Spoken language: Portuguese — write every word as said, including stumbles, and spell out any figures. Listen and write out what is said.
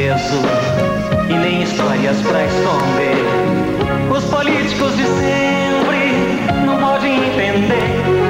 peso e nem histórias pra esconder. Os políticos de sempre não podem entender